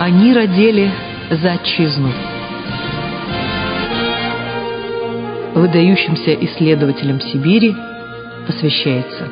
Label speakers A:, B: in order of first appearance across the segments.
A: Они родили за отчизну. Выдающимся исследователям Сибири посвящается.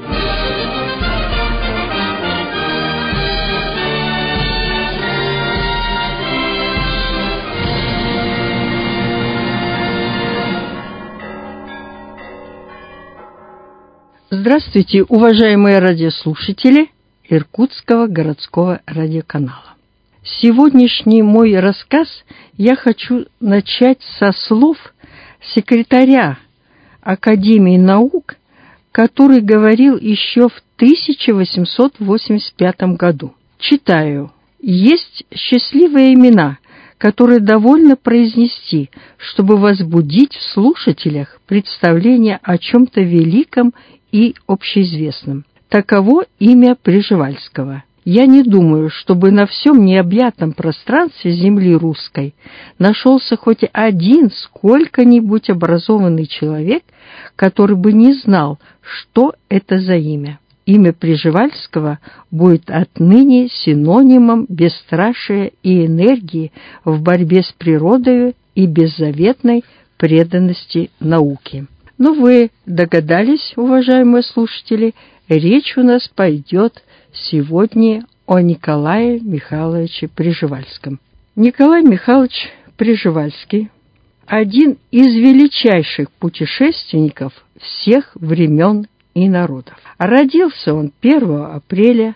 B: Здравствуйте, уважаемые радиослушатели Иркутского городского радиоканала. Сегодняшний мой рассказ я хочу начать со слов секретаря Академии наук, который говорил еще в 1885 году. Читаю. «Есть счастливые имена, которые довольно произнести, чтобы возбудить в слушателях представление о чем-то великом и общеизвестном. Таково имя Пржевальского. Я не думаю, чтобы на всем необъятном пространстве земли русской нашелся хоть один сколько-нибудь образованный человек, который бы не знал, что это за имя. Имя Пржевальского будет отныне синонимом бесстрашия и энергии в борьбе с природой и беззаветной преданности науке». Но вы догадались, уважаемые слушатели, речь у нас пойдет сегодня о Николае Михайловиче Пржевальском. Николай Михайлович Пржевальский – один из величайших путешественников всех времен и народов. Родился он 1 апреля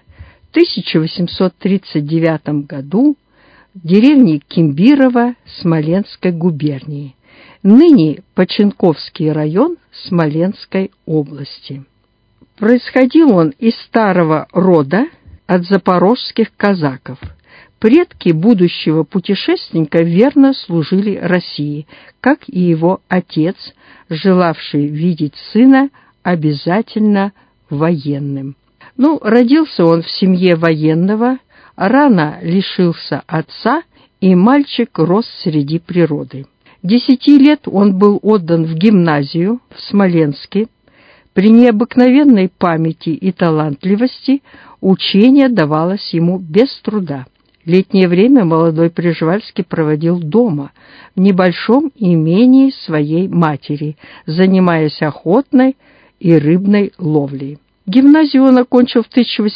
B: 1839 году в деревне Кимбирово Смоленской губернии, ныне Починковский район Смоленской области. Происходил он из старого рода от запорожских казаков. Предки будущего путешественника верно служили России, как и его отец, желавший видеть сына обязательно военным. Родился он в семье военного, рано лишился отца, и мальчик рос среди природы. 10 лет он был отдан в гимназию в Смоленске. При необыкновенной памяти и талантливости учение давалось ему без труда. Летнее время молодой Пржевальский проводил дома, в небольшом имении своей матери, занимаясь охотной и рыбной ловлей. Гимназию он окончил в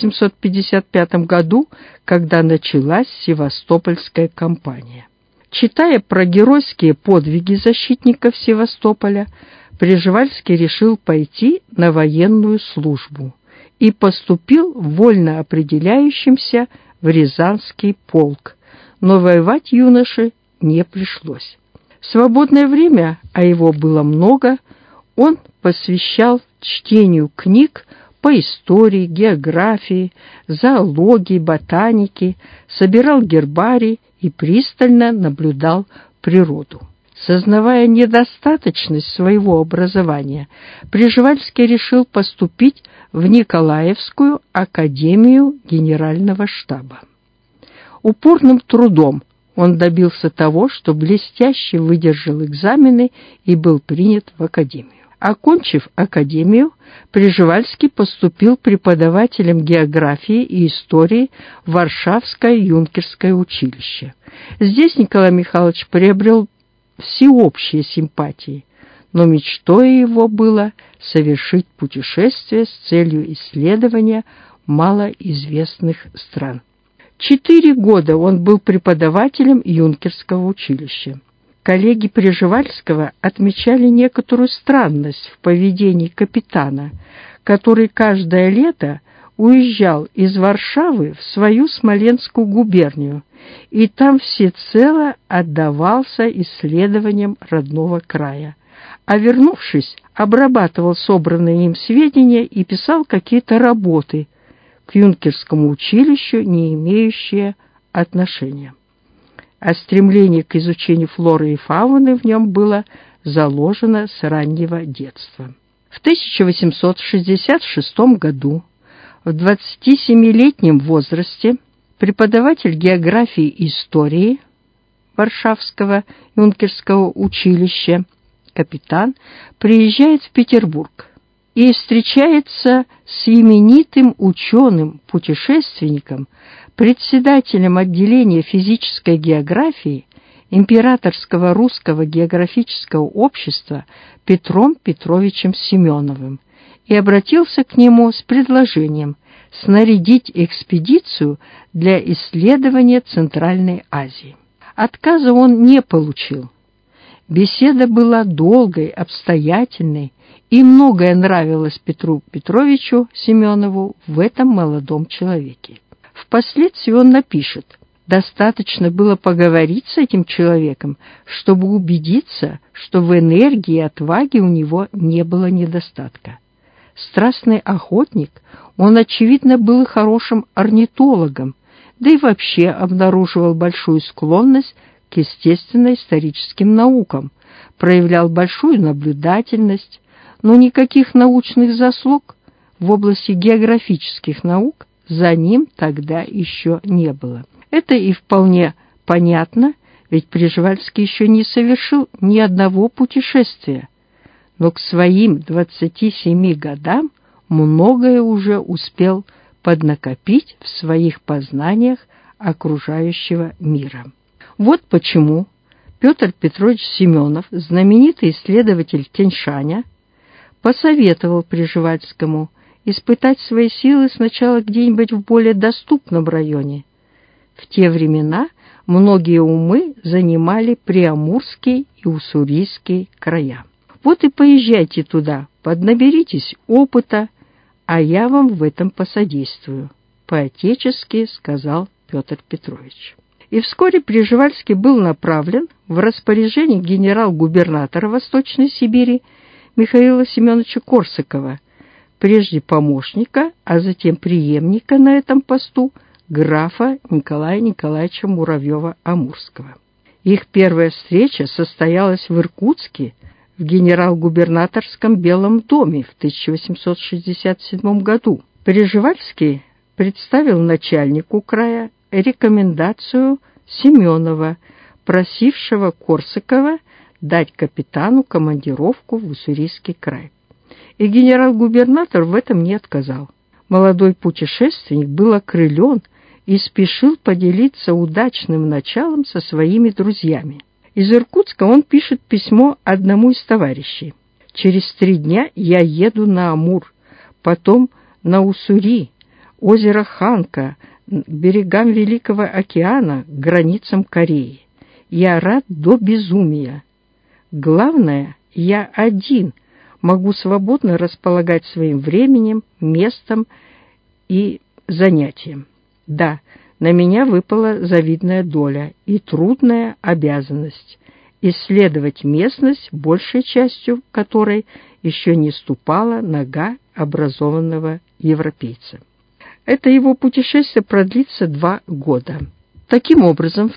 B: 1855 году, когда началась Севастопольская кампания. Читая про геройские подвиги защитников Севастополя, Пржевальский решил пойти на военную службу и поступил вольно определяющимся в Рязанский полк, но воевать юноше не пришлось. Свободное время, а его было много, он посвящал чтению книг по истории, географии, зоологии, ботанике, собирал гербарий и пристально наблюдал природу. Сознавая недостаточность своего образования, Пржевальский решил поступить в Николаевскую академию генерального штаба. Упорным трудом он добился того, что блестяще выдержал экзамены и был принят в академию. Окончив академию, Пржевальский поступил преподавателем географии и истории в Варшавское юнкерское училище. Здесь Николай Михайлович приобрел всеобщие симпатии, но мечтой его было совершить путешествие с целью исследования малоизвестных стран. 4 года он был преподавателем юнкерского училища. Коллеги Пржевальского отмечали некоторую странность в поведении капитана, который каждое лето уезжал из Варшавы в свою Смоленскую губернию и там всецело отдавался исследованиям родного края, а вернувшись, обрабатывал собранные им сведения и писал какие-то работы к юнкерскому училищу, не имеющие отношения. А стремление к изучению флоры и фауны в нем было заложено с раннего детства. В 1866 году, в 27-летнем возрасте, преподаватель географии и истории Варшавского юнкерского училища, капитан, приезжает в Петербург и встречается с именитым ученым-путешественником, председателем отделения физической географии Императорского русского географического общества Петром Петровичем Семеновым и обратился к нему с предложением снарядить экспедицию для исследования Центральной Азии. Отказа он не получил. Беседа была долгой, обстоятельной, и многое нравилось Петру Петровичу Семенову в этом молодом человеке. Впоследствии он напишет: «Достаточно было поговорить с этим человеком, чтобы убедиться, что в энергии и отваге у него не было недостатка. Страстный охотник, он, очевидно, был и хорошим орнитологом, да и вообще обнаруживал большую склонность к естественно-историческим наукам, проявлял большую наблюдательность, но никаких научных заслуг в области географических наук за ним тогда еще не было». Это и вполне понятно, ведь Пржевальский еще не совершил ни одного путешествия, но к своим 27 годам многое уже успел поднакопить в своих познаниях окружающего мира. Вот почему Петр Петрович Семенов, знаменитый исследователь Тянь-Шаня, посоветовал Пржевальскому испытать свои силы сначала где-нибудь в более доступном районе. В те времена многие умы занимали Приамурский и Уссурийский края. Вот и поезжайте туда, поднаберитесь опыта, а я вам в этом посодействую, по-отечески сказал Петр Петрович. И вскоре Пржевальский был направлен в распоряжение генерал-губернатора Восточной Сибири Михаила Семеновича Корсакова, прежде помощника, а затем преемника на этом посту, графа Николая Николаевича Муравьева-Амурского. Их первая встреча состоялась в Иркутске в генерал-губернаторском Белом доме в 1867 году. Пржевальский представил начальнику края рекомендацию Семенова, просившего Корсакова дать капитану командировку в Уссурийский край. И генерал-губернатор в этом не отказал. Молодой путешественник был окрылен и спешил поделиться удачным началом со своими друзьями. Из Иркутска он пишет письмо одному из товарищей. «Через 3 дня я еду на Амур, потом на Уссури, озеро Ханка, к берегам Великого океана, к границам Кореи. Я рад до безумия. Главное, я один могу свободно располагать своим временем, местом и занятием. Да, на меня выпала завидная доля и трудная обязанность исследовать местность, большей частью которой еще не ступала нога образованного европейца». Это его путешествие продлится 2 года. Таким образом, в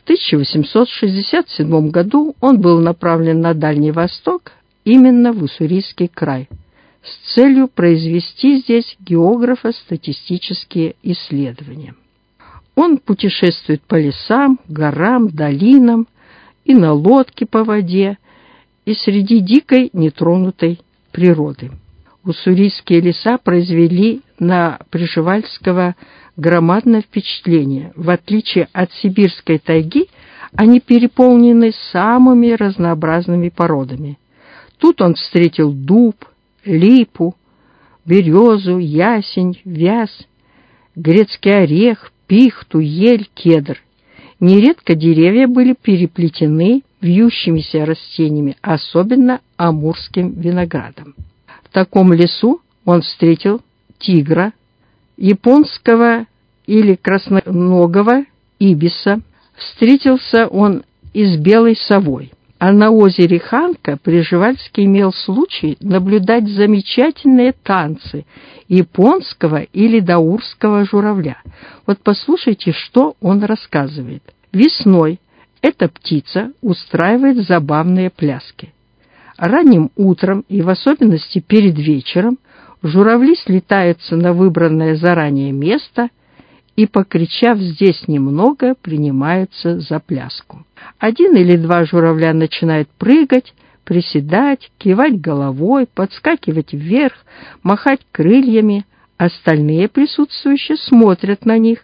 B: 1867 году он был направлен на Дальний Восток, именно в Уссурийский край, с целью произвести здесь географо-статистические исследования. Он путешествует по лесам, горам, долинам и на лодке по воде, и среди дикой нетронутой природы. Уссурийские леса произвели на Пржевальского громадное впечатление. В отличие от сибирской тайги, они переполнены самыми разнообразными породами. Тут он встретил дуб, липу, березу, ясень, вяз, грецкий орех, пихту, ель, кедр. Нередко деревья были переплетены вьющимися растениями, особенно амурским виноградом. В таком лесу он встретил тигра, японского или красноногого ибиса. Встретился он и с белой совой. А на озере Ханка Пржевальский имел случай наблюдать замечательные танцы японского или даурского журавля. Вот послушайте, что он рассказывает. Весной эта птица устраивает забавные пляски. Ранним утром и в особенности перед вечером журавли слетаются на выбранное заранее место и, покричав «здесь немного», принимаются за пляску. 1 или 2 журавля начинают прыгать, приседать, кивать головой, подскакивать вверх, махать крыльями. Остальные присутствующие смотрят на них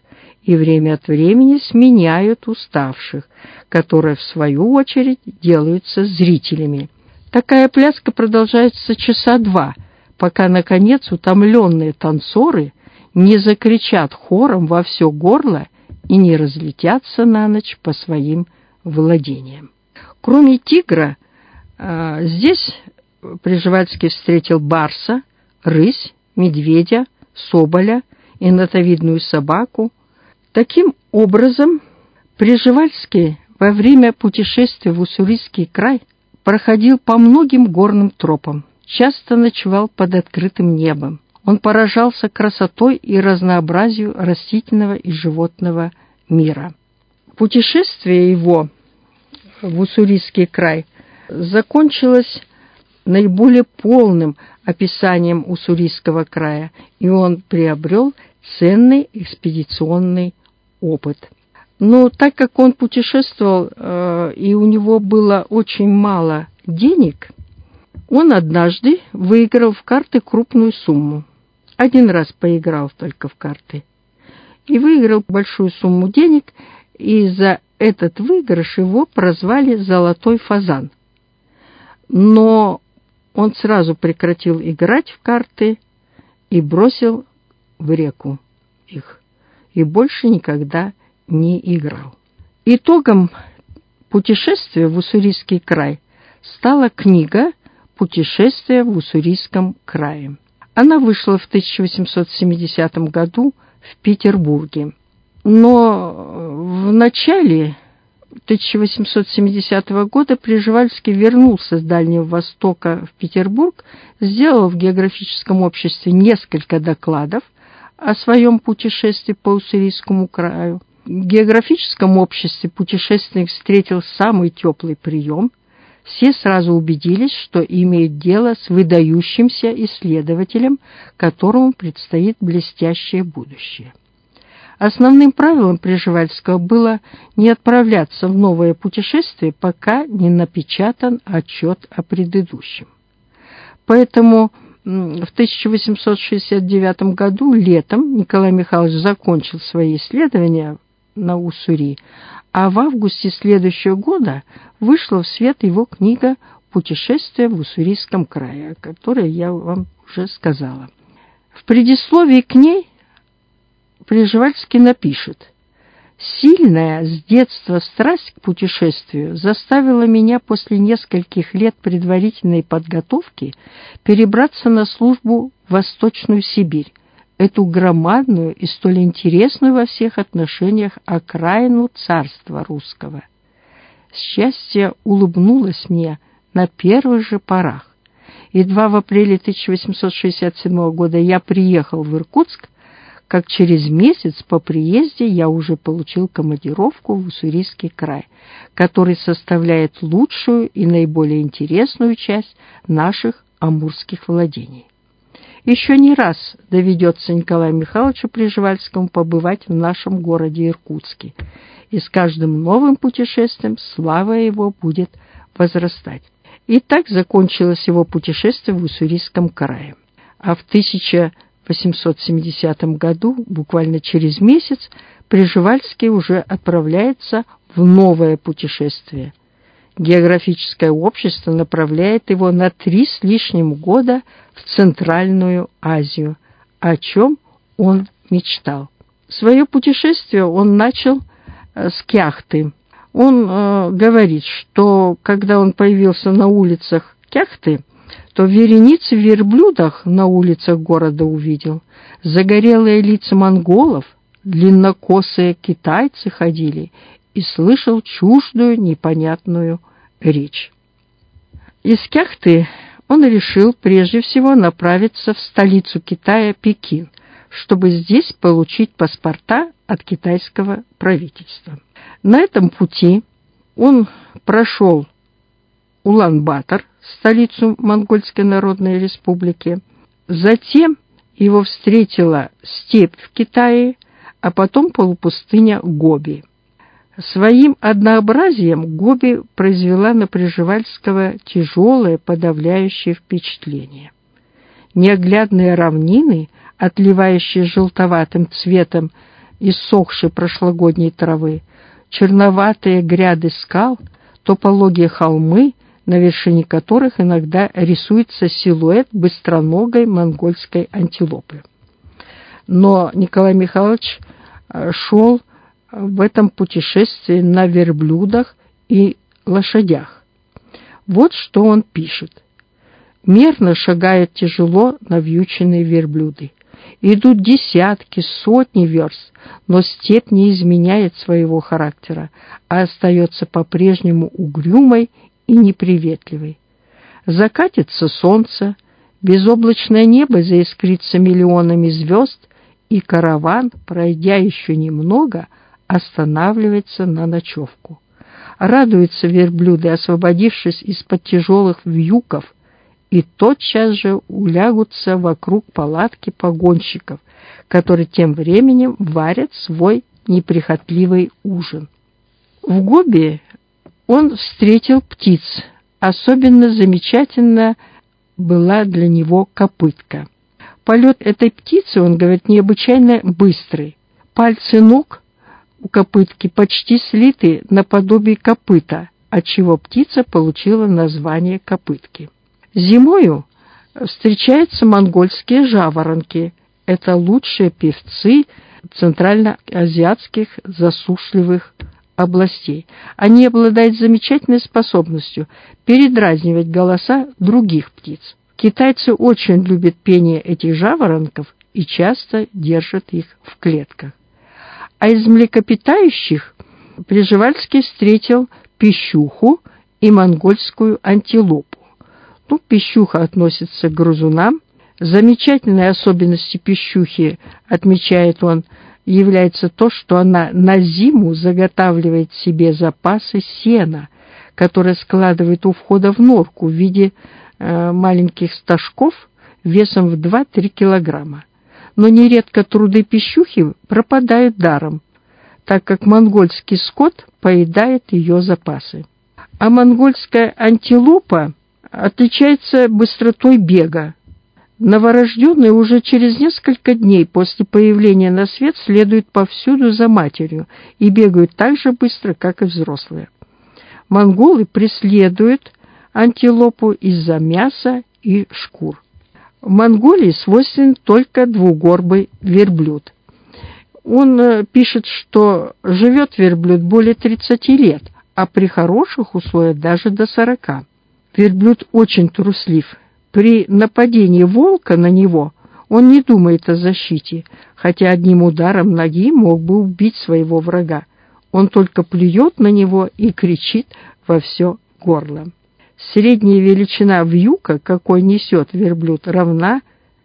B: и время от времени сменяют уставших, которые, в свою очередь, делаются зрителями. Такая пляска продолжается часа два, пока, наконец, утомленные танцоры не закричат хором во все горло и не разлетятся на ночь по своим владениям. Кроме тигра, здесь Пржевальский встретил барса, рысь, медведя, соболя и нотовидную собаку. Таким образом, Пржевальский во время путешествия в Уссурийский край проходил по многим горным тропам, часто ночевал под открытым небом. Он поражался красотой и разнообразию растительного и животного мира. Путешествие его в Уссурийский край закончилось наиболее полным описанием Уссурийского края, и он приобрел ценный экспедиционный опыт. Но так как он путешествовал, и у него было очень мало денег, он однажды выиграл в карты крупную сумму. Один раз поиграл только в карты. И выиграл большую сумму денег, и за этот выигрыш его прозвали «Золотой фазан». Но он сразу прекратил играть в карты и бросил в реку их, и больше никогда не играл. Итогом путешествия в Уссурийский край стала книга «Путешествие в Уссурийском крае». Она вышла в 1870 году в Петербурге. Но в начале 1870 года Пржевальский вернулся с Дальнего Востока в Петербург, сделал в географическом обществе несколько докладов о своем путешествии по Уссурийскому краю. В географическом обществе путешественник встретил самый теплый прием. Все сразу убедились, что имеют дело с выдающимся исследователем, которому предстоит блестящее будущее. Основным правилом Пржевальского было не отправляться в новое путешествие, пока не напечатан отчет о предыдущем. Поэтому в 1869 году летом Николай Михайлович закончил свои исследования на Уссури, а в августе следующего года вышла в свет его книга «Путешествие в Уссурийском крае», о которой я вам уже сказала. В предисловии к ней Пржевальский напишет: «Сильная с детства страсть к путешествию заставила меня после нескольких лет предварительной подготовки перебраться на службу в Восточную Сибирь, эту громадную и столь интересную во всех отношениях окраину царства русского. Счастье улыбнулось мне на первых же порах. Едва в апреле 1867 года я приехал в Иркутск, как через месяц по приезде я уже получил командировку в Уссурийский край, который составляет лучшую и наиболее интересную часть наших амурских владений. Еще не раз доведется Николаю Михайловичу Пржевальскому побывать в нашем городе Иркутске, и с каждым новым путешествием слава его будет возрастать». И так закончилось его путешествие в Уссурийском крае. А в 1870 году, буквально через месяц, Пржевальский уже отправляется в новое путешествие. Географическое общество направляет его на 3 с лишним года в Центральную Азию, о чем он мечтал. Свое путешествие он начал с Кяхты. Он говорит, что когда он появился на улицах Кяхты, то вереницы верблюдов на улицах города увидел, загорелые лица монголов, длиннокосые китайцы ходили, и слышал чуждую непонятную речь. Из Кяхты он решил прежде всего направиться в столицу Китая, Пекин, чтобы здесь получить паспорта от китайского правительства. На этом пути он прошел Улан-Батор, столицу Монгольской Народной Республики. Затем его встретила степь в Китае, а потом полупустыня Гоби. Своим однообразием Гоби произвела на Пржевальского тяжелое подавляющее впечатление. Неоглядные равнины, отливающие желтоватым цветом иссохшей прошлогодней травы, черноватые гряды скал, то пологие холмы, на вершине которых иногда рисуется силуэт быстроногой монгольской антилопы. Но Николай Михайлович шел в этом путешествии на верблюдах и лошадях. Вот что он пишет. Мерно шагают тяжело навьюченные верблюды. Идут десятки, сотни верст, но степь не изменяет своего характера, а остается по-прежнему угрюмой и неприветливой. Закатится солнце, безоблачное небо заискрится миллионами звезд, и караван, пройдя еще немного, останавливается на ночевку. Радуются верблюды, освободившись из-под тяжелых вьюков, и тотчас же улягутся вокруг палатки погонщиков, которые тем временем варят свой неприхотливый ужин. В Гоби он встретил птиц. Особенно замечательна была для него копытка. Полет этой птицы, он говорит, необычайно быстрый. Пальцы ног у копытки почти слиты наподобие копыта, отчего птица получила название копытки. Зимою встречаются монгольские жаворонки. Это лучшие певцы центральноазиатских засушливых областей. Они обладают замечательной способностью передразнивать голоса других птиц. Китайцы очень любят пение этих жаворонков и часто держат их в клетках. А из млекопитающих Пржевальский встретил пищуху и монгольскую антилопу. Пищуха относится к грызунам. Замечательной особенностью пищухи, отмечает он, является то, что она на зиму заготавливает себе запасы сена, которые складывает у входа в норку в виде маленьких стажков весом в 2-3 килограмма. Но нередко труды пищухи пропадают даром, так как монгольский скот поедает ее запасы. А монгольская антилопа отличается быстротой бега. Новорожденные уже через несколько дней после появления на свет следуют повсюду за матерью и бегают так же быстро, как и взрослые. Монголы преследуют антилопу из-за мяса и шкур. В Монголии свойственен только двугорбый верблюд. Он пишет, что живет верблюд более 30 лет, а при хороших условиях даже до 40. Верблюд очень труслив. При нападении волка на него он не думает о защите, хотя одним ударом ноги мог бы убить своего врага. Он только плюет на него и кричит во все горло. Средняя величина вьюка, какой несет верблюд, равна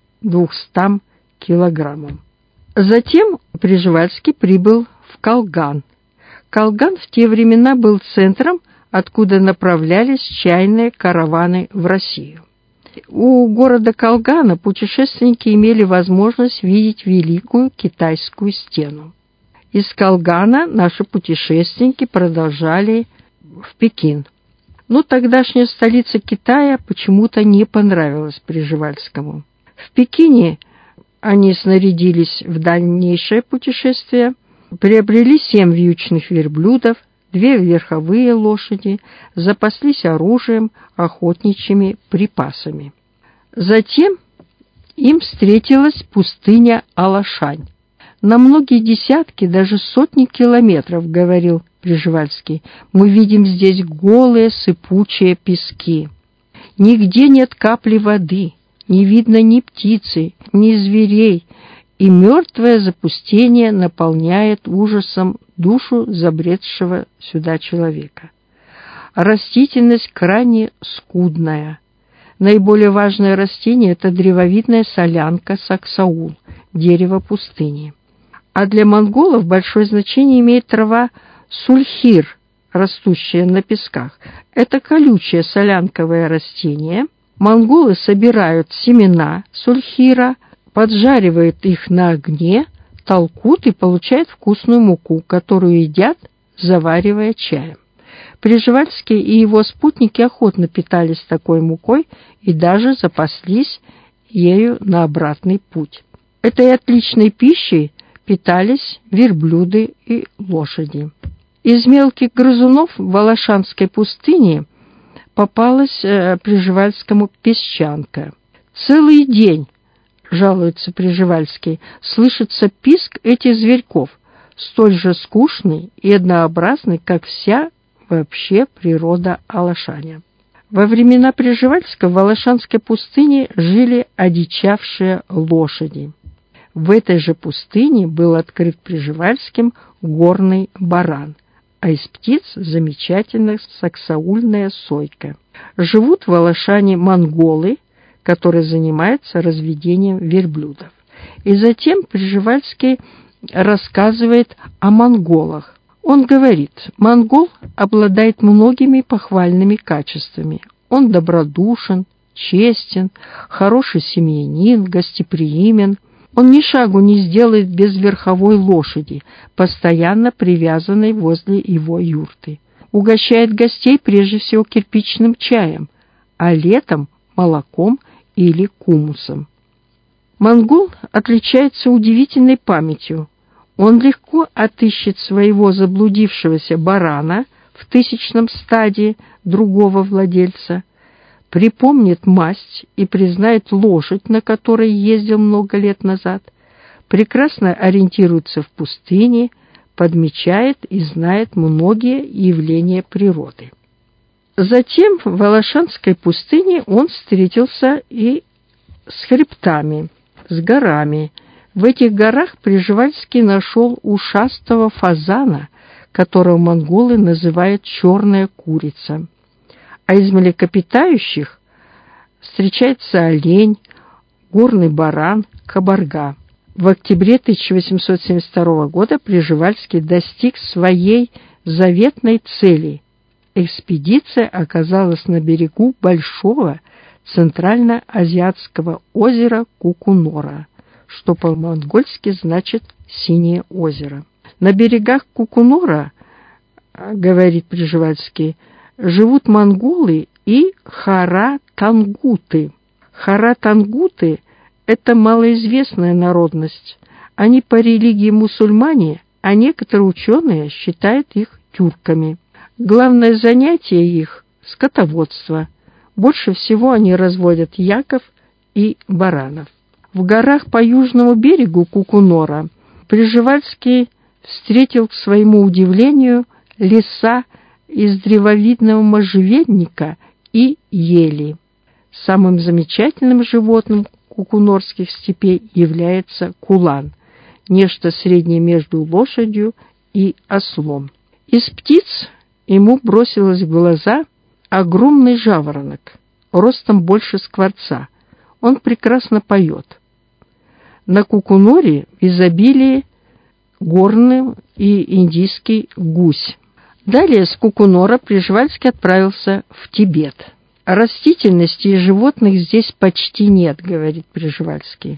B: 200 килограммам. Затем Пржевальский прибыл в Колган. Колган в те времена был центром, откуда направлялись чайные караваны в Россию. У города Колгана путешественники имели возможность видеть Великую Китайскую стену. Из Колгана наши путешественники продолжали в Пекин. Но тогдашняя столица Китая почему-то не понравилась Пржевальскому. В Пекине они снарядились в дальнейшее путешествие, приобрели 7 вьючных верблюдов, 2 верховые лошади, запаслись оружием, охотничьими припасами. Затем им встретилась пустыня Алашань. На многие десятки, даже сотни километров, говорил Пржевальский, мы видим здесь голые сыпучие пески. Нигде нет капли воды, не видно ни птицы, ни зверей, и мертвое запустение наполняет ужасом душу забредшего сюда человека. Растительность крайне скудная. Наиболее важное растение – это древовидная солянка саксаул, дерево пустыни. А для монголов большое значение имеет трава сульхир, растущая на песках. Это колючее солянковое растение. Монголы собирают семена сульхира, поджаривают их на огне, толкут и получают вкусную муку, которую едят, заваривая чаем. Пржевальский и его спутники охотно питались такой мукой и даже запаслись ею на обратный путь. Этой отличной пищей питались верблюды и лошади. Из мелких грызунов в Алашанской пустыне попалась Пржевальскому песчанка. «Целый день, — жалуется Пржевальский, — слышится писк этих зверьков, столь же скучный и однообразный, как вся вообще природа Алашаня». Во времена Пржевальского в Алашанской пустыне жили одичавшие лошади. В этой же пустыне был открыт Пржевальским горный баран, а из птиц замечательная саксаульная сойка. Живут в Алашане монголы, которые занимаются разведением верблюдов. И затем Пржевальский рассказывает о монголах. Он говорит: монгол обладает многими похвальными качествами. Он добродушен, честен, хороший семьянин, гостеприимен. Он ни шагу не сделает без верховой лошади, постоянно привязанной возле его юрты. Угощает гостей прежде всего кирпичным чаем, а летом молоком или кумусом. Монгол отличается удивительной памятью. Он легко отыщет своего заблудившегося барана в 1000-м стаде другого владельца, припомнит масть и признает лошадь, на которой ездил много лет назад, прекрасно ориентируется в пустыне, подмечает и знает многие явления природы. Затем в Алашанской пустыне он встретился и с хребтами, с горами. В этих горах Пржевальский нашел ушастого фазана, которого монголы называют «черная курица». А из млекопитающих встречается олень, горный баран, кабарга. В октябре 1872 года Пржевальский достиг своей заветной цели. Экспедиция оказалась на берегу большого центральноазиатского озера Кукунора, что по-монгольски значит «синее озеро». На берегах Кукунора, говорит Пржевальский, живут монголы и харатангуты. Харатангуты – это малоизвестная народность. Они по религии мусульмане, а некоторые ученые считают их тюрками. Главное занятие их – скотоводство. Больше всего они разводят яков и баранов. В горах по южному берегу Кукунора Пржевальский встретил, к своему удивлению, леса из древовидного можжевельника и ели. Самым замечательным животным кукунорских степей является кулан, нечто среднее между лошадью и ослом. Из птиц ему бросилось в глаза огромный жаворонок, ростом больше скворца. Он прекрасно поет. На Кукуноре в изобилии горный и индийский гусь. Далее с Кукунора Пржевальский отправился в Тибет. Растительности и животных здесь почти нет, говорит Пржевальский.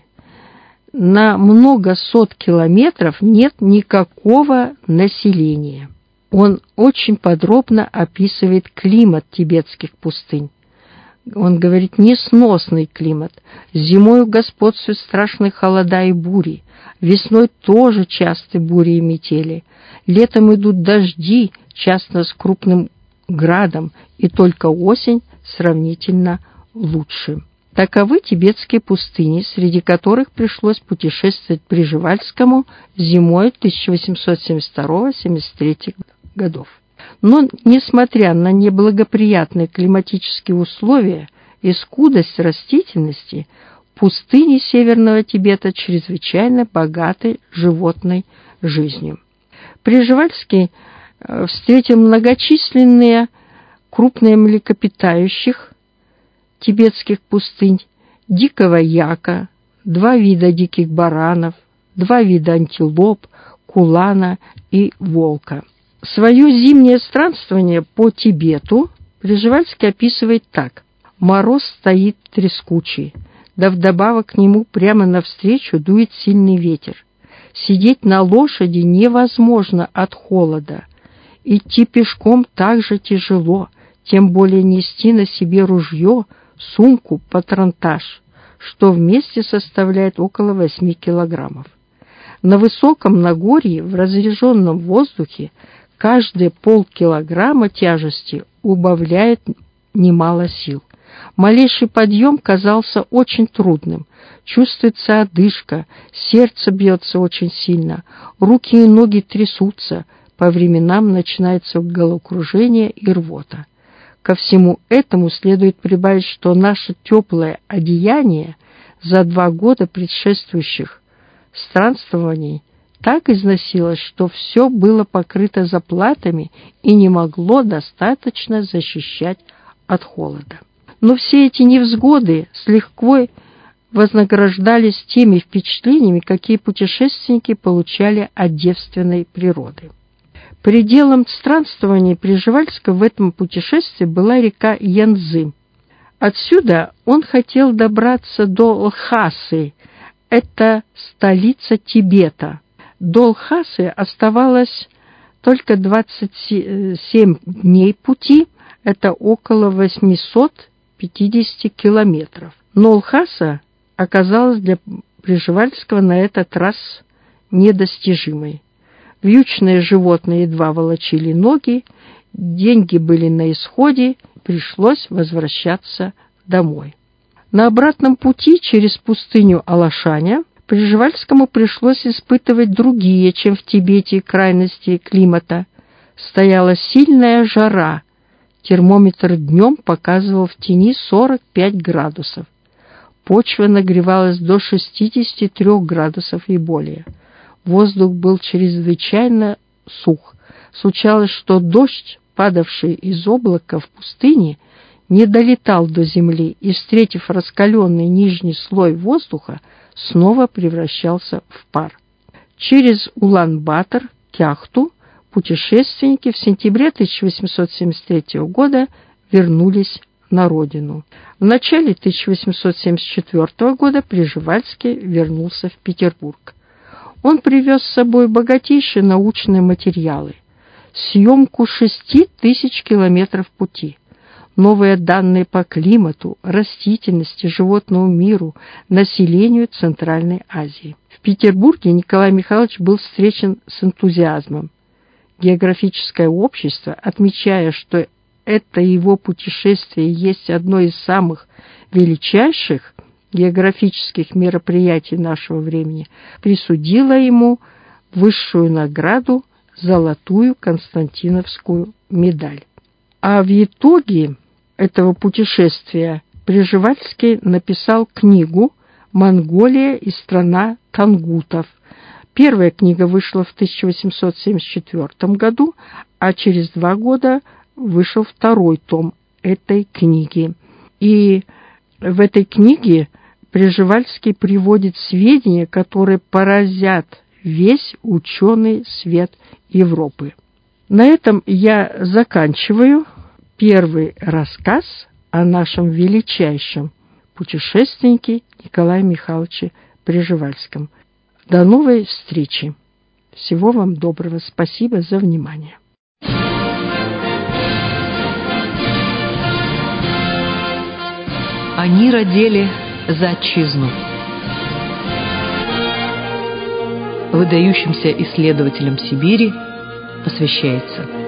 B: На много сот километров нет никакого населения. Он очень подробно описывает климат тибетских пустынь. Он говорит: несносный климат. Зимою господствуют страшные холода и бури. Весной тоже частые бури и метели. Летом идут дожди, часто с крупным градом, и только осень сравнительно лучше. Таковы тибетские пустыни, среди которых пришлось путешествовать Пржевальскому зимой 1872-73 годов. Но, несмотря на неблагоприятные климатические условия и скудость растительности, пустыни Северного Тибета чрезвычайно богаты животной жизнью. Пржевальский встретил многочисленные крупные млекопитающих тибетских пустынь, дикого яка, 2 вида диких баранов, 2 вида антилоп, кулана и волка. Свое зимнее странствование по Тибету Пржевальский описывает так: «Мороз стоит трескучий, да вдобавок к нему прямо навстречу дует сильный ветер. Сидеть на лошади невозможно от холода. Идти пешком также тяжело, тем более нести на себе ружье, сумку, патронтаж, что вместе составляет около 8 килограммов. На высоком Нагорье в разреженном воздухе каждые полкилограмма тяжести убавляет немало сил. Малейший подъем казался очень трудным. Чувствуется одышка, сердце бьется очень сильно, руки и ноги трясутся, по временам начинается головокружение и рвота. Ко всему этому следует прибавить, что наше теплое одеяние за 2 года предшествующих странствований так износилось, что все было покрыто заплатами и не могло достаточно защищать от холода. Но все эти невзгоды с лихвой вознаграждались теми впечатлениями, какие путешественники получали от девственной природы. Пределом странствований Пржевальского в этом путешествии была река Янцзы. Отсюда он хотел добраться до Лхасы, это столица Тибета. До Лхасы оставалось только 27 дней пути, это около 850 километров. Но Лхаса оказалась для Пржевальского на этот раз недостижимой. Вьючные животные едва волочили ноги, деньги были на исходе, пришлось возвращаться домой. На обратном пути через пустыню Алашаня Пржевальскому пришлось испытывать другие, чем в Тибете, крайности климата. Стояла сильная жара, термометр днем показывал в тени 45 градусов. Почва нагревалась до 63 градусов и более. Воздух был чрезвычайно сух. Случалось, что дождь, падавший из облака в пустыне, не долетал до земли и, встретив раскаленный нижний слой воздуха, снова превращался в пар. Через Улан-Батор, Кяхту, путешественники в сентябре 1873 года вернулись на родину. В начале 1874 года Пржевальский вернулся в Петербург. Он привез с собой богатейшие научные материалы, съемку 6000 километров пути, новые данные по климату, растительности, животному миру, населению Центральной Азии. В Петербурге Николай Михайлович был встречен с энтузиазмом. Географическое общество, отмечая, что это его путешествие есть одно из самых величайших географических мероприятий нашего времени, присудило ему высшую награду золотую Константиновскую медаль. А в итоге этого путешествия Пржевальский написал книгу «Монголия и страна тангутов». Первая книга вышла в 1874 году, а через 2 года вышел 2-й том этой книги. И в этой книге Пржевальский приводит сведения, которые поразят весь ученый свет Европы. На этом я заканчиваю первый рассказ о нашем величайшем путешественнике Николае Михайловиче Пржевальском. До новой встречи. Всего вам доброго. Спасибо за внимание.
A: Они родили за отчизну. Выдающимся исследователям Сибири посвящается.